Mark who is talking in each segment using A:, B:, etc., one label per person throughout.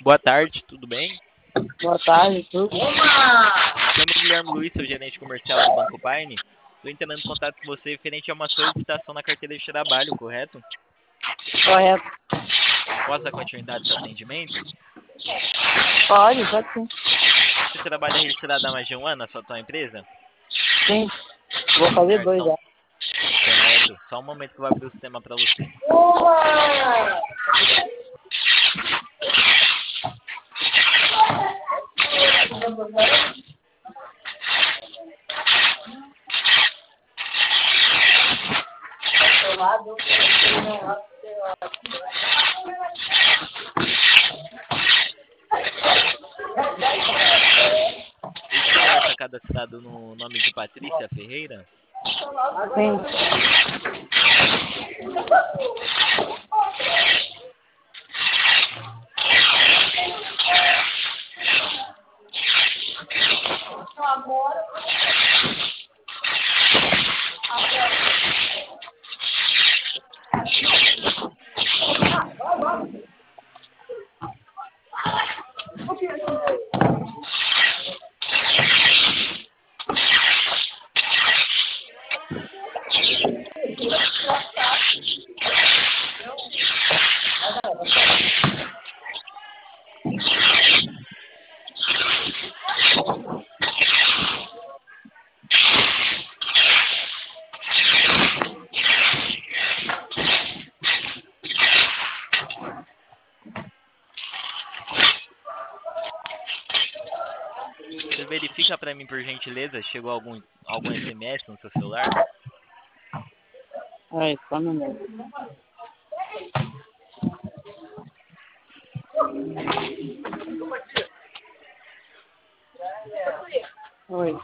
A: Boa tarde, tudo bem?
B: Boa tarde, tudo.
A: Chamo Guilherme Luiz, sou gerente comercial do Banco Paine. Estou entrando em contato com você referente a uma solicitação na carteira de trabalho, correto?
B: Correto.
A: Posso dar continuidade ao seu atendimento?
B: Pode sim.
A: Você trabalha registrado há mais de um ano na sua atual empresa?
B: Sim. Vou fazer
A: Certo,
B: 2 já.
A: certo. Só um momento que eu vou abrir o sistema para você. O senhor está cadastrado no nome de Patrícia Ferreira?
B: Sim.
A: Você verifica para mim, por gentileza, chegou algum SMS no seu celular?
B: Aí, só um minuto. Oi.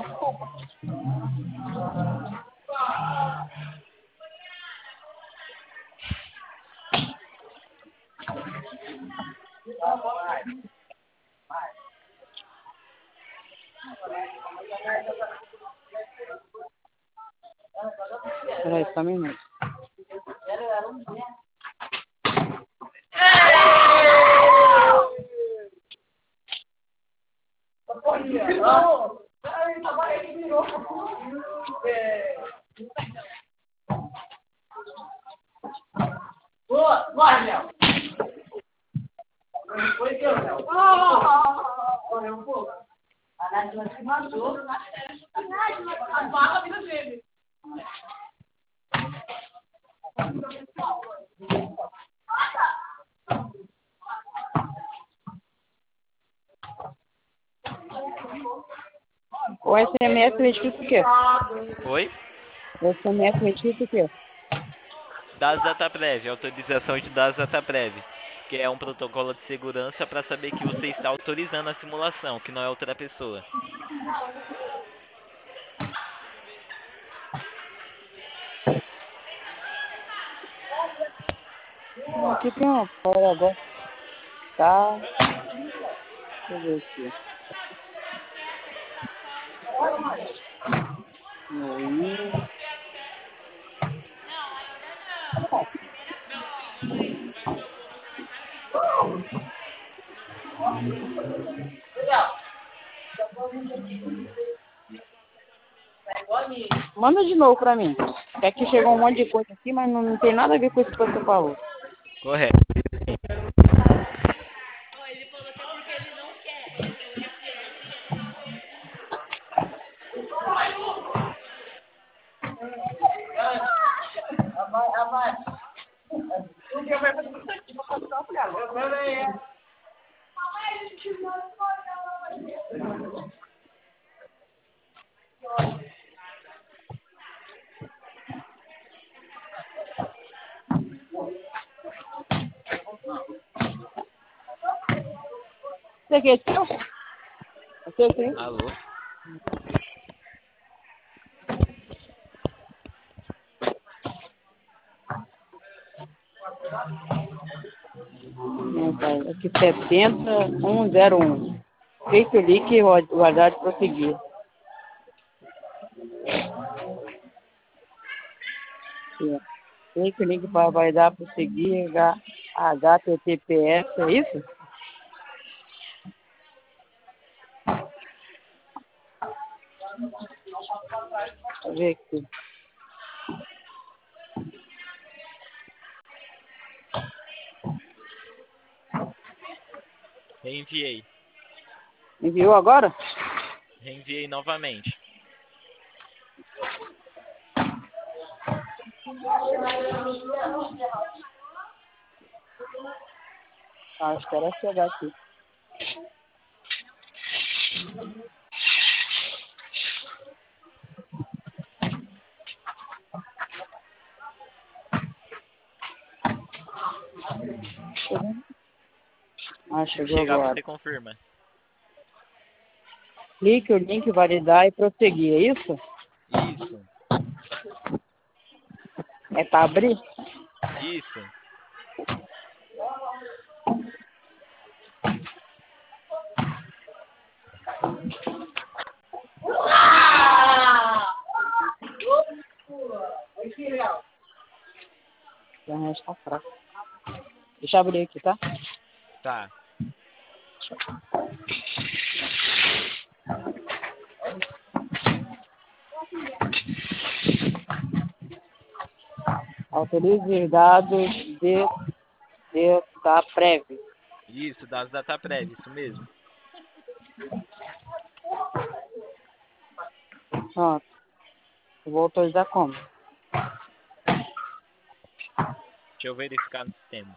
B: Peraí, só um minuto. O SMS identifica o quê?
A: Oi?
B: O SMS identifica o quê?
A: Dados DataPrev, autorização de dados DataPrev, que é um protocolo de segurança para saber que você está autorizando a simulação, que não é outra pessoa.
B: Aqui tem uma fora agora. Tá. Deixa eu ver aqui. Aí. Manda de novo pra mim. É que chegou um monte de coisa aqui, mas não tem nada a ver com isso que você falou.
A: Correto.
B: Você aqui é seu? É seu, sim?
A: Alô?
B: Aqui 70101. Clique o link e o aguarde prosseguir. Clique o link para vai dar prosseguir HTTPS, é isso? Deixa eu ver aqui.
A: Reenviei.
B: Enviou agora?
A: Reenviei novamente.
B: Ah, espera chegar aqui. Ah,
A: Se
B: chegou
A: chegar,
B: agora.
A: você confirma.
B: Clique o link, validar e prosseguir, é isso?
A: Isso.
B: É para abrir?
A: Isso.
B: A internet tá fraca. Deixa eu abrir aqui, tá?
A: Tá.
B: Autorize os dados da prévia.
A: Isso, das data prévia, isso mesmo.
B: Pronto. Eu vou autorizar como?
A: Deixa eu verificar no sistema.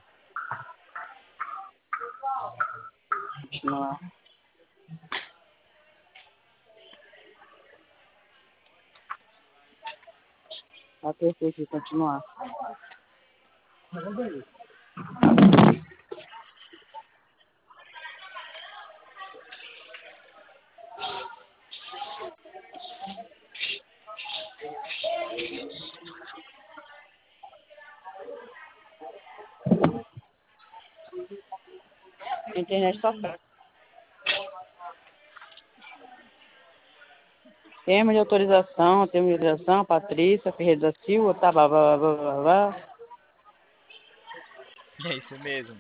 B: Continuar. Apertei aqui, continuar. A internet tá fraca. Termo de autorização, Patrícia Ferreira da Silva, tá, blá, blá, blá, blá, blá.
A: É isso mesmo.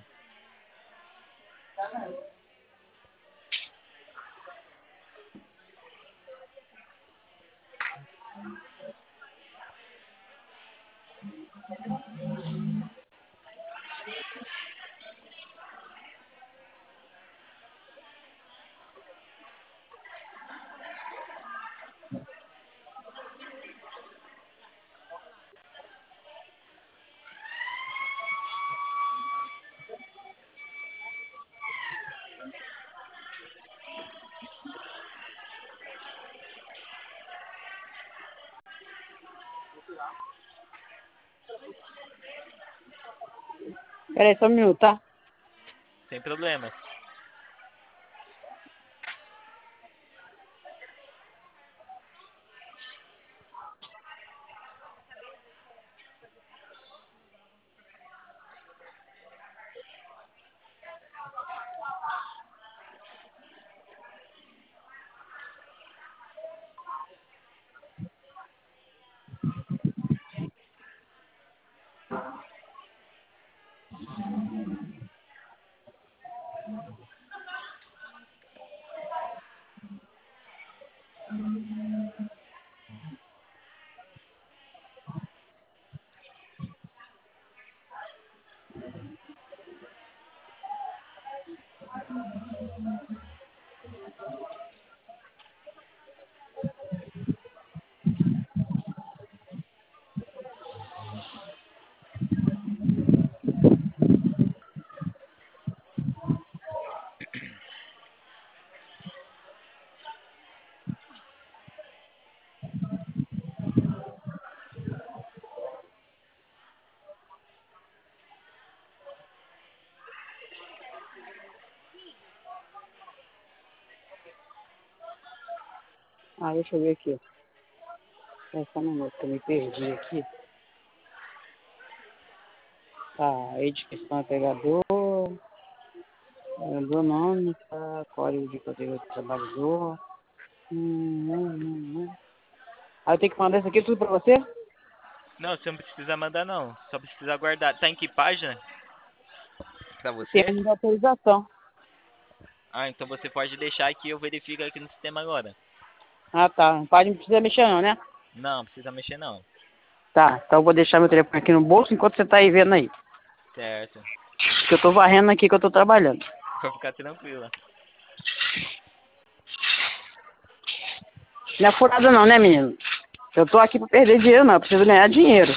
B: Peraí, só um minuto, tá?
A: Sem problemas.
B: Ah, deixa eu ver aqui. É só um minuto, que eu me perdi aqui. Tá, edição pegador, pegador nome, tá, código de categoria do trabalhador. Aí eu tenho que mandar isso aqui tudo pra você?
A: Não, você não precisa mandar não. Só precisa guardar. Tá em que página? Pra você?
B: Termo de autorização.
A: Ah, então você pode deixar que eu verifico aqui no sistema agora.
B: Ah, tá. Não precisa mexer não, né?
A: Não, precisa mexer não.
B: Tá, então eu vou deixar meu telefone aqui no bolso enquanto você tá aí vendo aí.
A: Certo.
B: Que eu tô varrendo aqui que eu tô trabalhando.
A: Pra ficar tranquila.
B: Não é furada não, né, menino? Eu tô aqui pra perder dinheiro não, eu preciso ganhar dinheiro.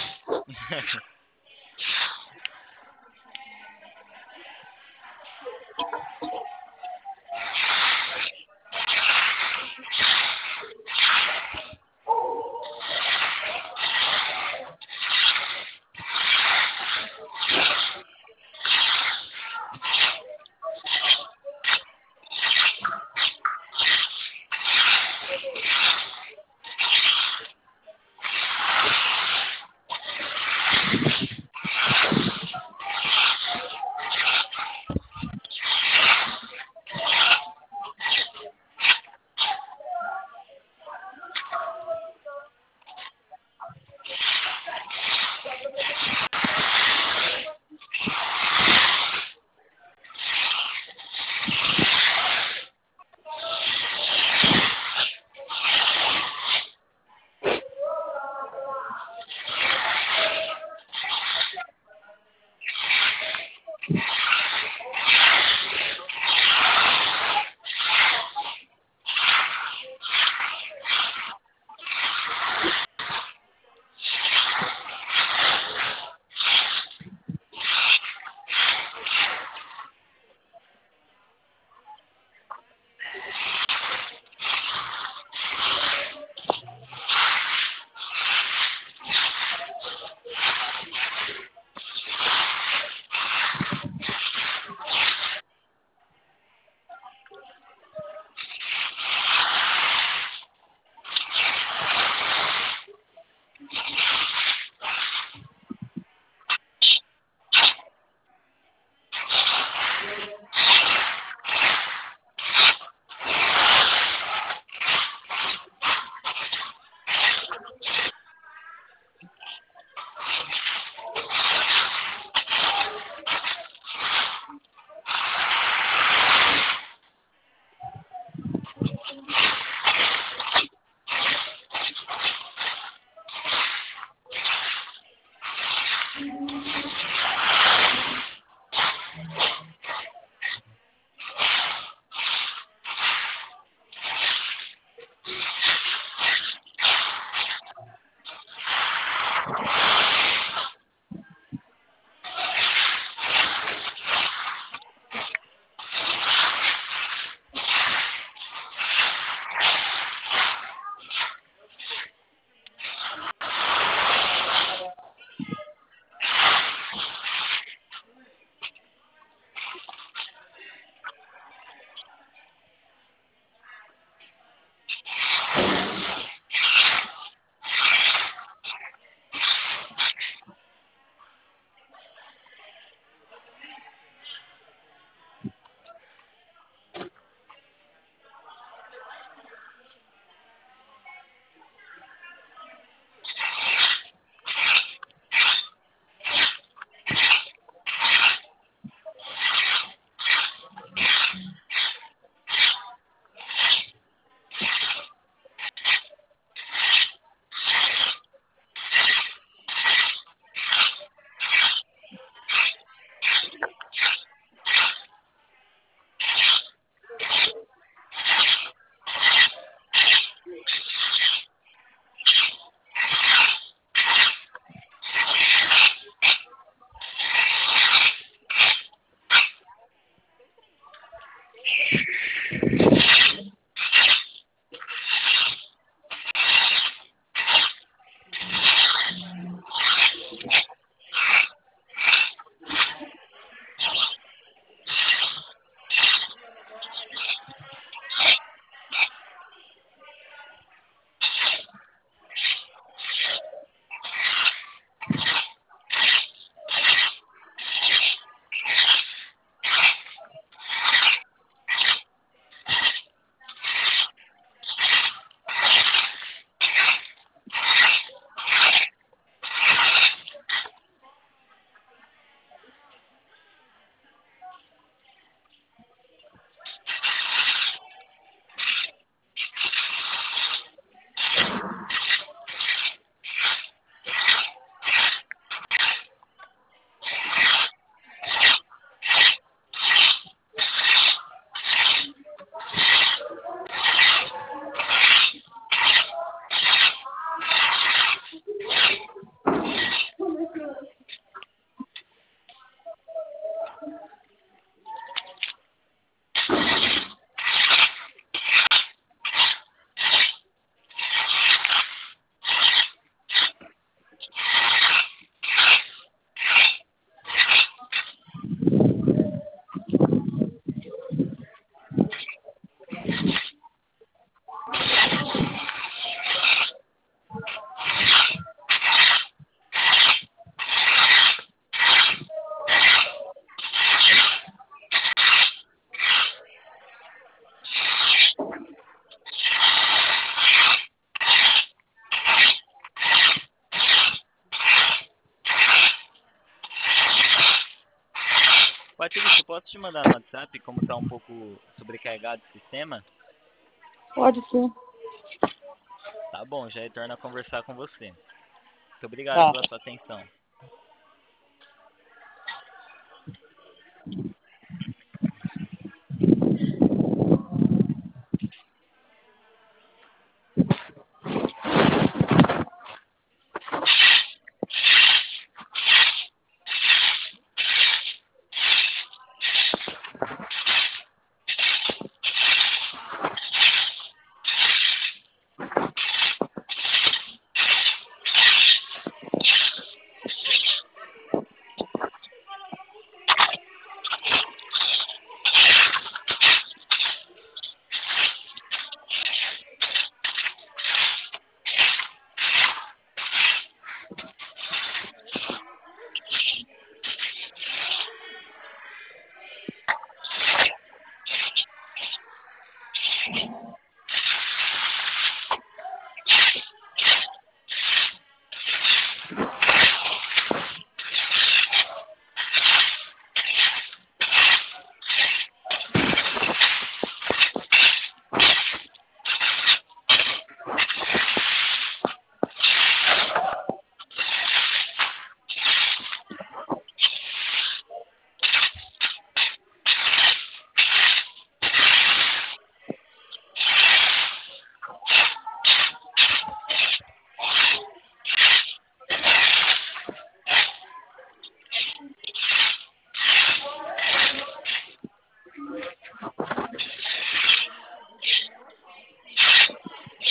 A: eu posso te mandar no WhatsApp como tá um pouco sobrecarregado o sistema?
B: Pode ser.
A: Tá bom, já retorno a conversar com você. Muito obrigado
B: Tá.
A: pela sua atenção.